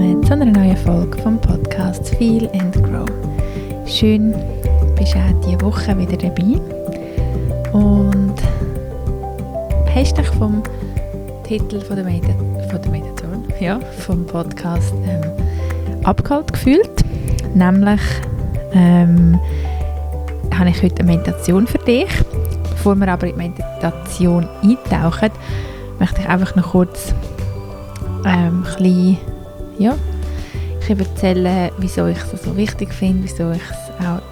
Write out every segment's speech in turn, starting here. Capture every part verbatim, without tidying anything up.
willkommen zu einer neuen Folge vom Podcast Feel and Grow. Schön, bist du auch diese Woche wieder dabei und hast dich vom Titel von der, Medita- von der Meditation, ja, vom Podcast ähm, abgeholt gefühlt. Nämlich ähm, habe ich heute eine Meditation für dich. Bevor wir aber in die Meditation eintauchen, möchte ich einfach noch kurz ähm, ein bisschen, ja, ich erzählen, wieso ich es so wichtig finde, wieso ich es auch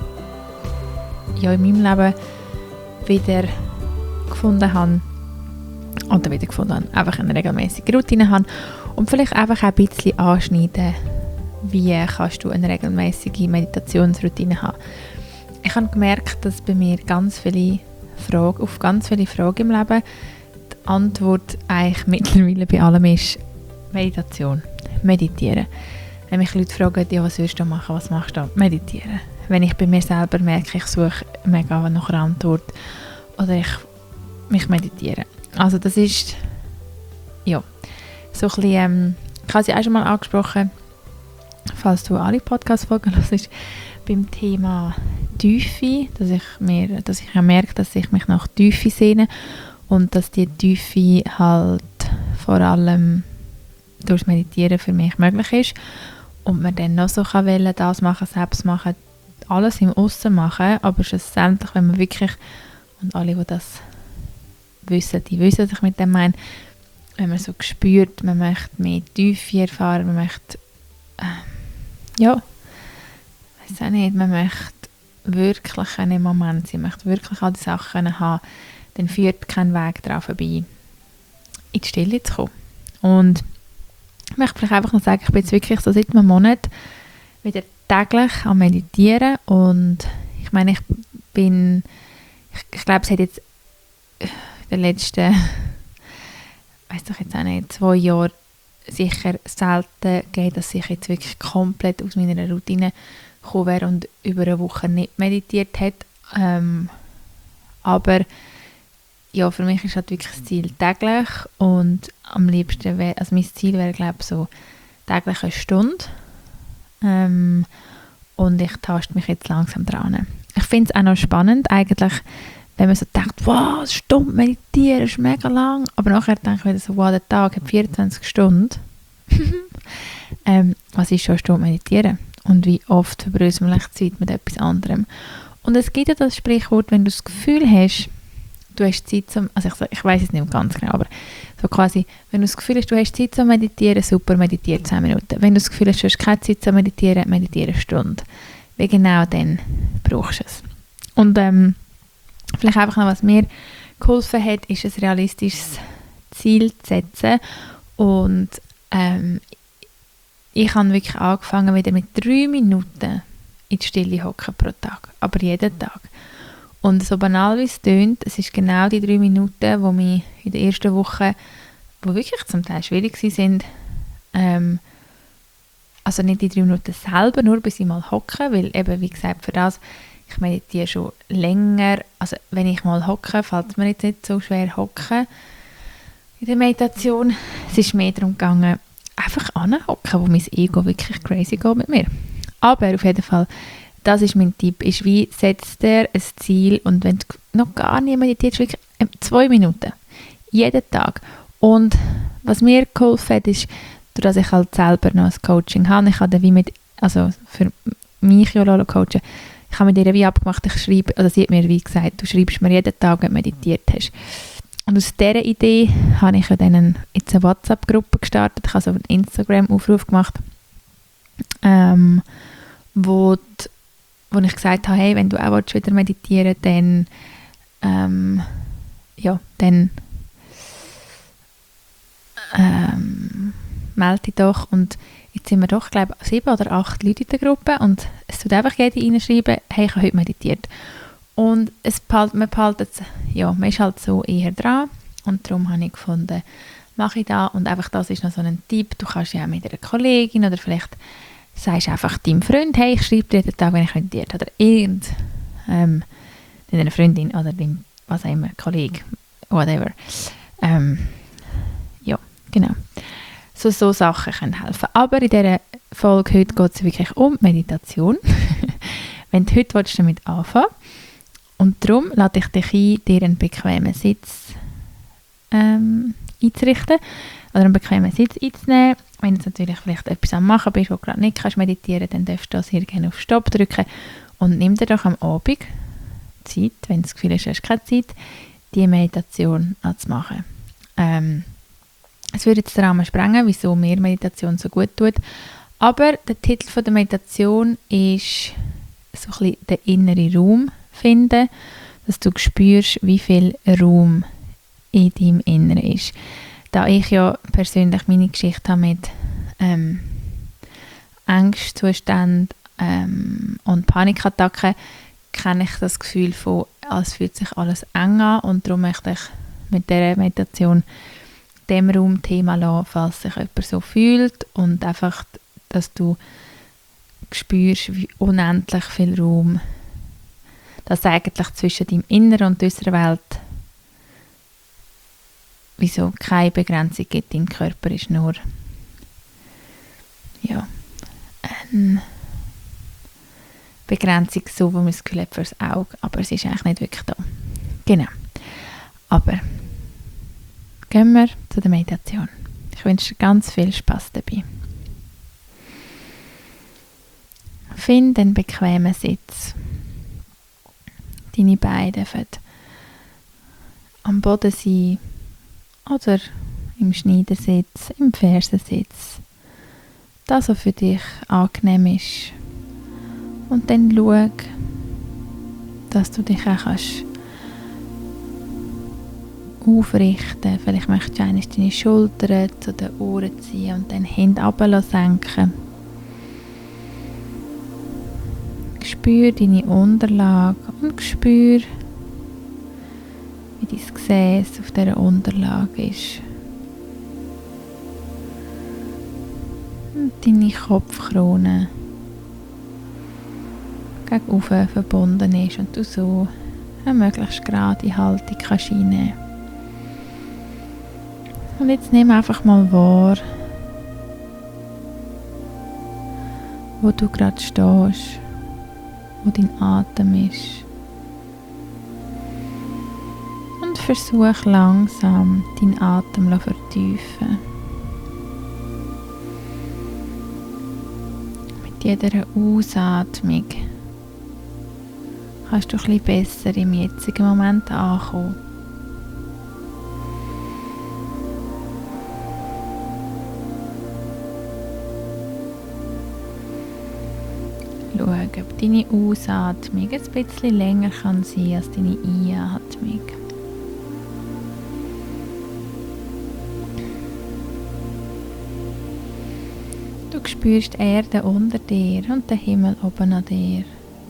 ja, in meinem Leben wieder gefunden habe oder wieder gefunden habe, einfach eine regelmäßige Routine habe und vielleicht einfach auch ein bisschen anschneiden, wie kannst du eine regelmäßige Meditationsroutine haben. Ich habe gemerkt, dass bei mir ganz viele Fragen, auf ganz viele Fragen im Leben die Antwort eigentlich mittlerweile bei allem ist Meditation, meditieren. Wenn mich Leute fragen, ja, was willst du machen, was machst du? Meditieren. Wenn ich bei mir selber merke, ich suche mega nach einer Antwort oder ich mich meditiere. Also das ist, ja, so ein bisschen, ähm, ich habe sie auch schon mal angesprochen, falls du alle Podcast-Folgen hörst, beim Thema Tiefe, dass ich mir, dass ich ja merke, dass ich mich nach Tiefe sehne und dass die Tiefe halt vor allem durch Meditieren für mich möglich ist und man dann noch so kann wählen, das machen, selbst machen, alles im Aussen machen, aber schlussendlich, wenn man wirklich, und alle, die das wissen, die wissen, was ich mit dem meine, wenn man so spürt, man möchte mehr Tiefe erfahren, man möchte, äh, ja, ich weiß auch nicht, man möchte wirklich einen Moment sein, man möchte wirklich all die Sachen haben, dann führt kein Weg daran vorbei, in die Stille zu kommen. Und ich möchte vielleicht einfach noch sagen, ich bin jetzt wirklich so seit einem Monat wieder täglich am Meditieren und ich meine, ich bin, ich, ich glaube, es hat jetzt in den letzten, weiß doch jetzt auch nicht, zwei Jahren sicher selten gegeben, dass ich jetzt wirklich komplett aus meiner Routine gekommen wäre und über eine Woche nicht meditiert hat. Ähm, aber ja, für mich ist halt wirklich das Ziel täglich und am liebsten wäre, also mein Ziel wäre, glaube ich, so täglich eine Stunde. Ähm, und ich taste mich jetzt langsam dran. Ich finde es auch noch spannend, eigentlich, wenn man so denkt, wow, eine Stunde meditieren ist mega lang, aber nachher denke ich wieder so, wow, der Tag hat vierundzwanzig Stunden. ähm, was ist schon eine Stunde meditieren? Und wie oft verbrauchen wir Zeit mit etwas anderem? Und es gibt ja das Sprichwort, wenn du das Gefühl hast, du hast Zeit zum, also ich, ich weiß es nicht ganz genau, aber so quasi, wenn du das Gefühl hast, du hast Zeit zum Meditieren, super, meditiere zehn Minuten. Wenn du das Gefühl hast, du hast keine Zeit zum Meditieren, meditiere eine Stunde. Wie genau dann brauchst du es. Und ähm, vielleicht einfach noch, was mir geholfen hat, ist ein realistisches Ziel zu setzen. Und ähm, ich habe wirklich angefangen, wieder mit drei Minuten in die Stille hocken pro Tag, aber jeden Tag. Und so banal wie es tönt, es ist genau die drei Minuten, die mich in der ersten Woche, die wirklich zum Teil schwierig waren, ähm, also nicht die drei Minuten selber, nur bis ich mal hocke, weil eben, wie gesagt, für das, ich meditiere schon länger, also wenn ich mal hocke, fällt es mir jetzt nicht so schwer hocken in der Meditation. Es ist mehr darum gegangen, einfach anhocken, wo mein Ego wirklich crazy geht mit mir. Aber auf jeden Fall, das ist mein Tipp, ist wie, setz dir ein Ziel und wenn du noch gar nicht meditierst, wirklich zwei Minuten, jeden Tag. Und was mir geholfen hat, ist, dass ich halt selber noch ein Coaching habe, ich habe wie mit, also für mich ja coachen, ich habe mit ihr wie abgemacht, ich schreibe, oder sie hat mir wie gesagt, du schreibst mir jeden Tag, wenn du meditiert hast. Und aus dieser Idee habe ich dann jetzt eine WhatsApp-Gruppe gestartet, ich habe so einen Instagram-Aufruf gemacht, ähm, wo die wo ich gesagt habe, hey, wenn du auch wieder meditieren willst, dann, ähm, ja, dann ähm, melde dich doch. Und jetzt sind wir doch, glaube ich, sieben oder acht Leute in der Gruppe und es tut einfach jeder reinschreiben, hey, ich habe heute meditiert. Und es behalt, man behaltet, ja, man ist halt so eher dran und darum habe ich gefunden, mache ich das und einfach das ist noch so ein Tipp, du kannst ja auch mit einer Kollegin oder vielleicht sagst einfach deinem Freund, hey, ich schreibe dir jeden Tag, wenn ich meditiert oder irgend ähm, deiner Freundin oder dem, was auch immer, Kollege, whatever. Ähm, ja, genau. so, so Sachen können helfen. Aber in dieser Folge heute geht es wirklich um Meditation. Wenn du heute willst, damit anfangen und darum lade ich dich ein, dir einen bequemen Sitz ähm, einzurichten oder einen bequemen Sitz einzunehmen. Wenn du natürlich vielleicht etwas am Machen bist, wo du gerade nicht kannst meditieren, dann darfst du das hier gerne auf Stopp drücken und nimm dir doch am Abend Zeit, wenn du das Gefühl hast, du hast keine Zeit, die Meditation anzumachen. Ähm, es würde jetzt den Rahmen sprengen, wieso mir Meditation so gut tut, aber der Titel von der Meditation ist so ein bisschen den inneren Raum finden, dass du spürst, wie viel Raum in deinem Inneren ist. Da ich ja persönlich meine Geschichte habe mit ähm, Angstzuständen ähm, und Panikattacken, kenne ich das Gefühl von, als fühlt sich alles eng an, und darum möchte ich mit dieser Meditation dem Raum Thema lassen, falls sich jemand so fühlt, und einfach, dass du spürst, wie unendlich viel Raum das eigentlich zwischen deinem Inneren und unserer Welt, wieso keine Begrenzung gibt. Dein Körper ist nur ja, eine Begrenzung, so wie man das Gefühl hat fürs Auge, aber es ist eigentlich nicht wirklich da. Genau. Aber gehen wir zu der Meditation. Ich wünsche dir ganz viel Spaß dabei. Finde einen bequemen Sitz. Deine Beine dürfen am Boden sein oder im Schneidersitz, im Fersensitz. Das, was für dich angenehm ist. Und dann schau, dass du dich auch kannst aufrichten. Vielleicht möchtest du einmal deine Schultern zu den Ohren ziehen und dann Hände runter senken. Spür deine Unterlage und spür, wie dein Gesäß auf dieser Unterlage ist. Und deine Kopfkrone gegenüber verbunden ist und du so eine möglichst gerade Haltung kannst einnehmen. Und jetzt nimm einfach mal wahr, wo du gerade stehst, wo dein Atem ist. Und versuch langsam deinen Atem zu vertiefen. Mit jeder Ausatmung kannst du ein bisschen besser im jetzigen Moment ankommen. Schau, ob deine Ausatmung ein bisschen länger kann sein als deine Einatmung. Du spürst die Erde unter dir und den Himmel oben an dir.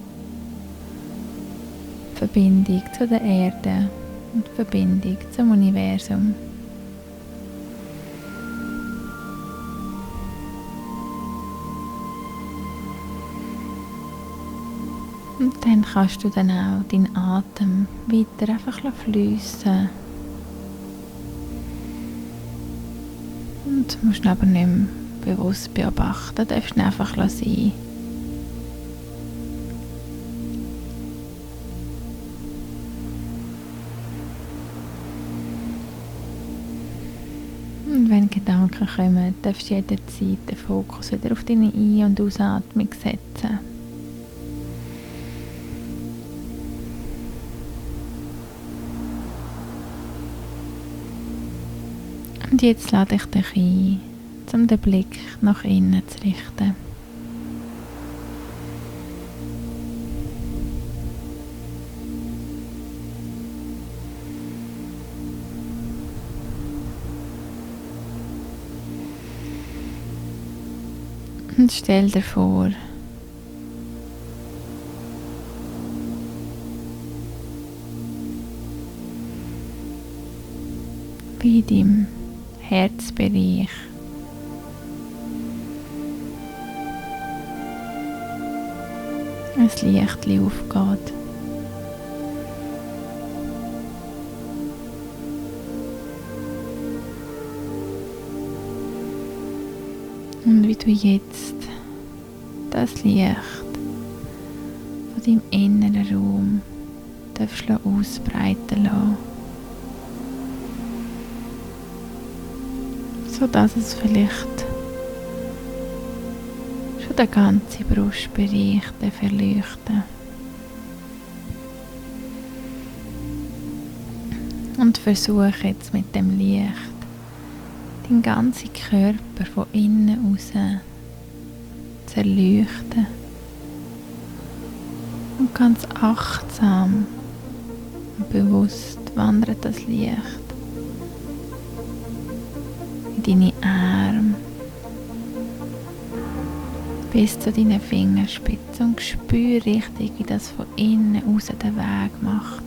Verbindung zu der Erde und Verbindung zum Universum. Und dann kannst du dann auch deinen Atem weiter einfach fliessen. Und musst ihn aber nicht mehr bewusst beobachten, du darfst ihn einfach sein. Und wenn Gedanken kommen, darfst du jederzeit den Fokus wieder auf deine Ein- und Ausatmung setzen. Und jetzt lade ich dich ein, um den Blick nach innen zu richten. Und stell dir vor, wie in deinem Herzbereich ein Lichtchen aufgeht. Und wie du jetzt das Licht von deinem inneren Raum darfst du ausbreiten lassen, sodass es vielleicht schon den ganzen Brustbereich verleuchten. Und versuche jetzt mit dem Licht deinen ganzen Körper von innen aus zu erleuchten. Und ganz achtsam und bewusst wandert das Licht in deine Arme bis zu deinen Fingerspitzen und spüre richtig, wie das von innen aus den Weg macht.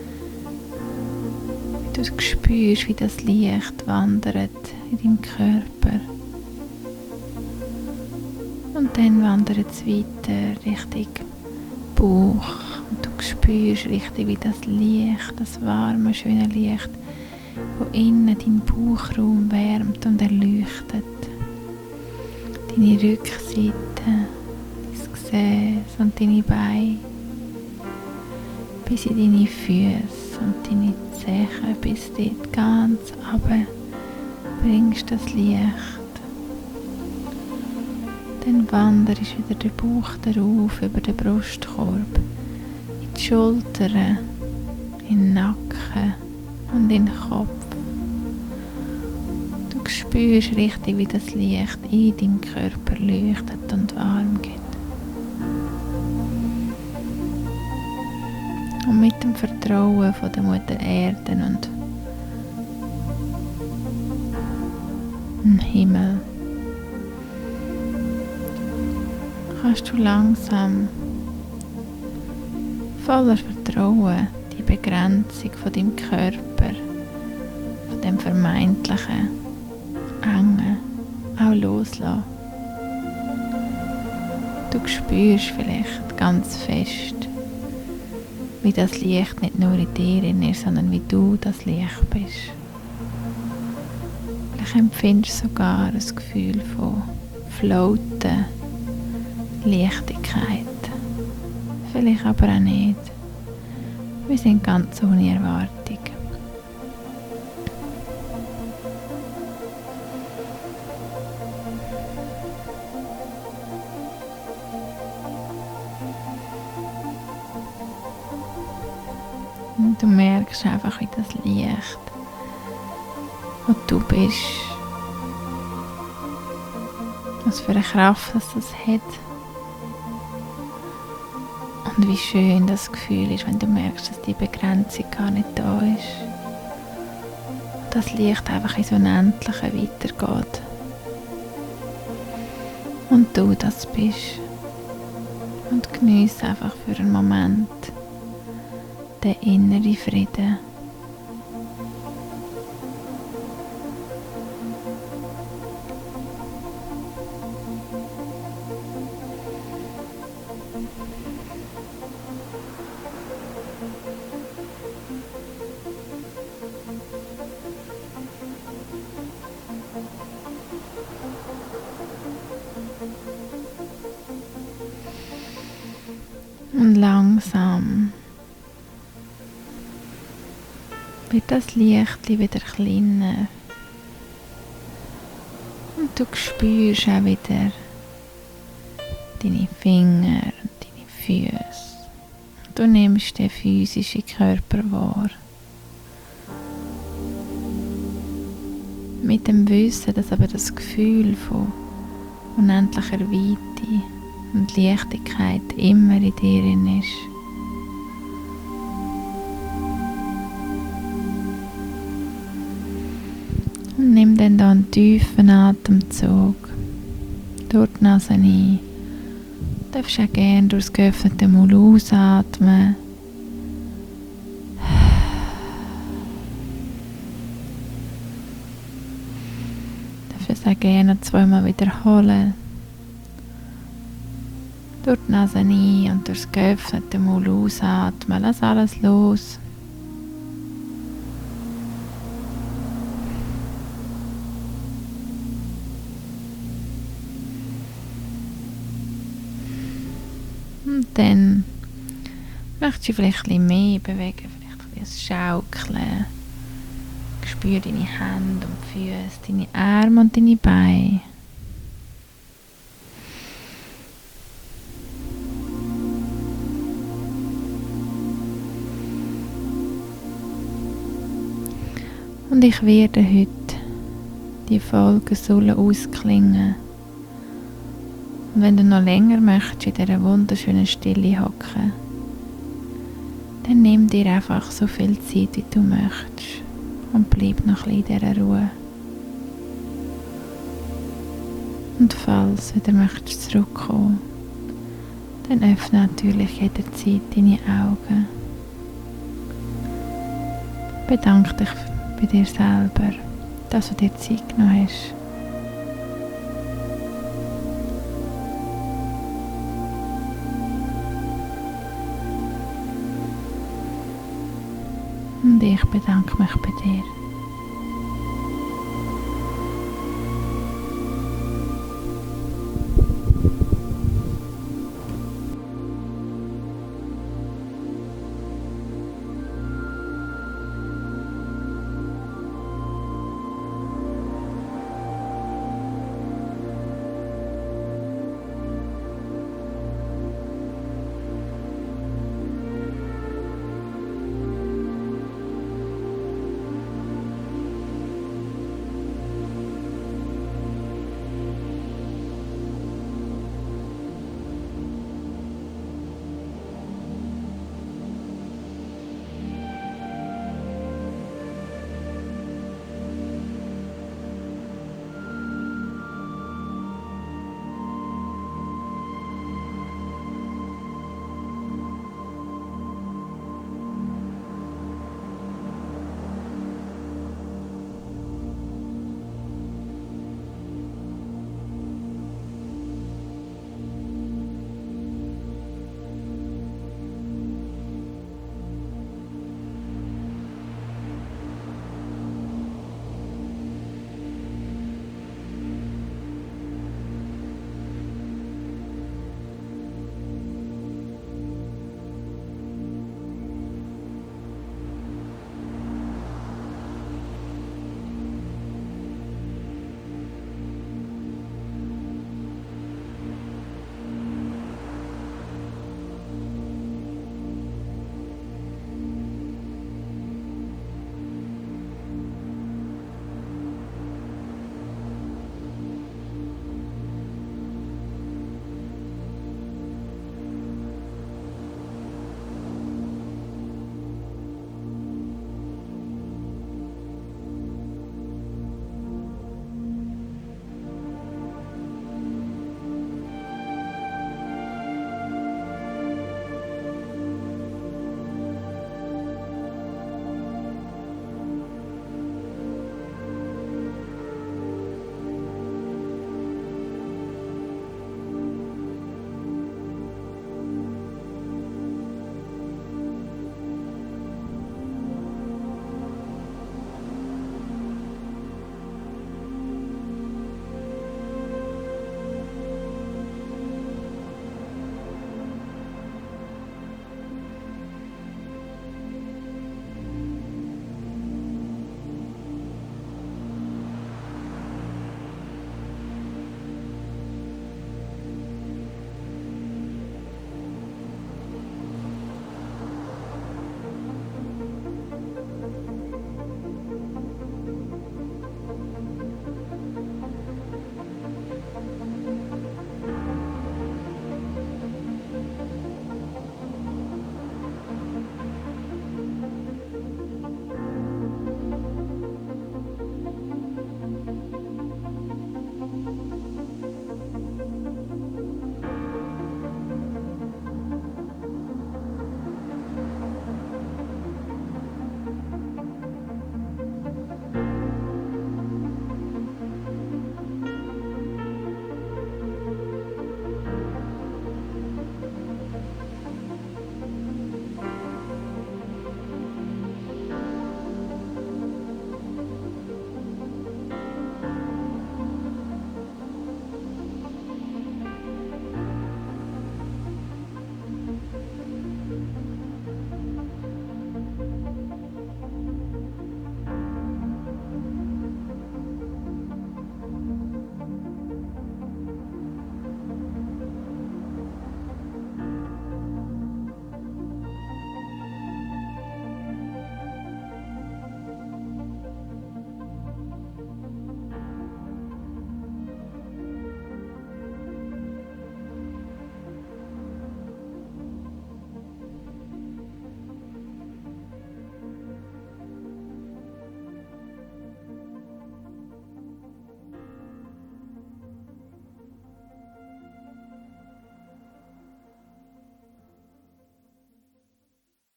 Wie du spürst, wie das Licht wandert in deinem Körper. Und dann wandert es weiter Richtung Bauch. Und du spürst richtig, wie das Licht, das warme, schöne Licht, von innen deinen Bauchraum wärmt und erleuchtet. Deine Rückseite, dein Gesäß und deine Beine, bis in deine Füße und deine Zehen, bis dort ganz runter bringst das Licht. Dann wanderst wieder der Bauch darauf, über den Brustkorb, in die Schultern, in den Nacken und in den Kopf. Du spürst richtig, wie das Licht in deinem Körper leuchtet und warm geht. Und mit dem Vertrauen von der Mutter Erde und dem Himmel kannst du langsam voller Vertrauen die Begrenzung von deinem Körper, von dem vermeintlichen Engen, auch loslassen. Du spürst vielleicht ganz fest, wie das Licht nicht nur in dir ist, sondern wie du das Licht bist. Vielleicht empfindest du sogar ein Gefühl von Floaten, Leichtigkeit. Vielleicht aber auch nicht. Wir sind ganz ohne Erwartung. Und du merkst einfach, wie das Licht, wo du bist, was für eine Kraft das, das hat. Und wie schön das Gefühl ist, wenn du merkst, dass die Begrenzung gar nicht da ist. Das Licht einfach ins Unendliche weitergeht. Und du das bist. Und geniesse einfach für einen Moment den inneren Frieden. Und langsam wird das Licht wieder kleiner. Und du spürst auch wieder deine Finger und deine Füße. Du nimmst den physischen Körper wahr. Mit dem Wissen, dass aber das Gefühl von unendlicher Weite und Leichtigkeit immer in dir ist. Und nimm dann da einen tiefen Atemzug durch die Nase ein. Du darfst auch gerne durch das geöffnete Maul ausatmen. Du darfst es auch gerne zweimal wiederholen. Durch die Nase ein und durch das geöffnete Maul ausatmen. Lass alles los. Und dann möchtest du vielleicht ein bisschen mehr bewegen, vielleicht ein bisschen schaukeln. Spür deine Hände und Füße, deine Arme und deine Beine. Und ich werde heute die Folge sollen ausklingen. Und wenn du noch länger möchtest in dieser wunderschönen Stille hocken, dann nimm dir einfach so viel Zeit, wie du möchtest. Und bleib noch ein bisschen in dieser Ruhe. Und falls du wieder möchtest zurückkommen, dann öffne natürlich jederzeit deine Augen. Bedanke dich bei dir selber, dass du dir Zeit genommen hast. Und ich bedanke mich bei dir.